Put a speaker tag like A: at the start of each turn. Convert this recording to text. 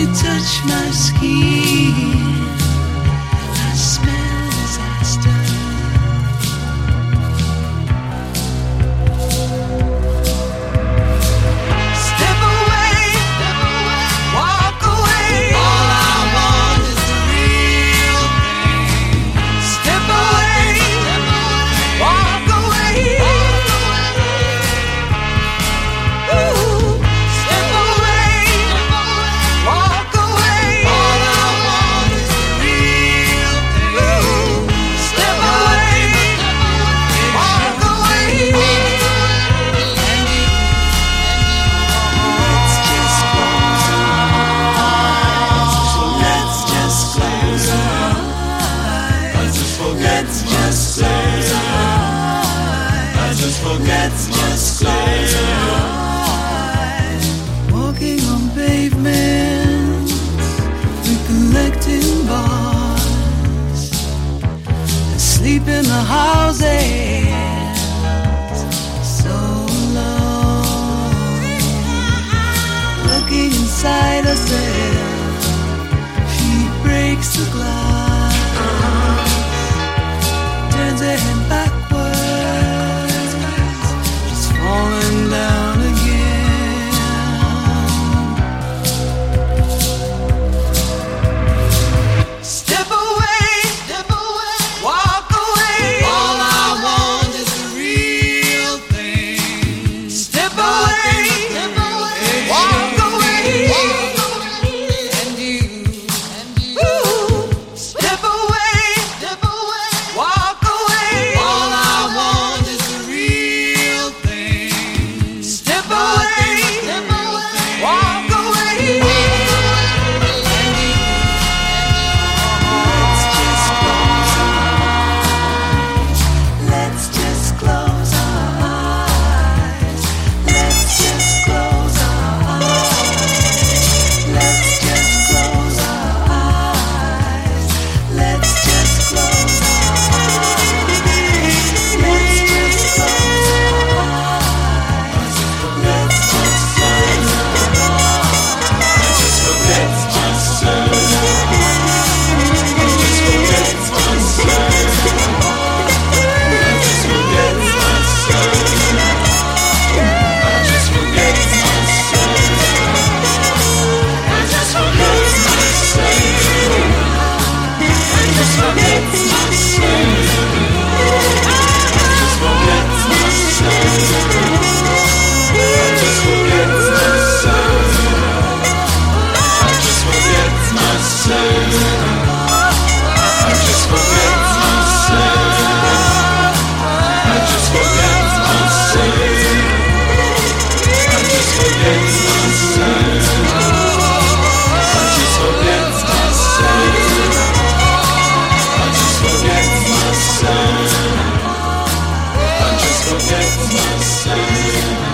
A: touch my skin, I smell disaster. Step away, walk away. All I want is the real thing. Step away, walk away. Ooh, step away, walk away. All I want is the real thing. Ooh, step away, walk away. Let's just close our eyes. Let's just close our eyes. Let's just close our eyes. Let's just close our eyes. Walking on pavements, recollecting bars, asleep in the houses, so alone. Looking inside herself, she breaks the glass, turns her head backwards, she's falling down again. Step away, walk away. All I want is the real thing. Step away, walk away. And you, ooh, step away, walk away. All I want is the real thing. Step away, walk away. Let's just close our eyes. Let's just close our eyes. Let's just close our eyes. Let's just close our eyes. Let's just close our eyes. Let's just close our eyes. Let's just forget myself. I just forget myself.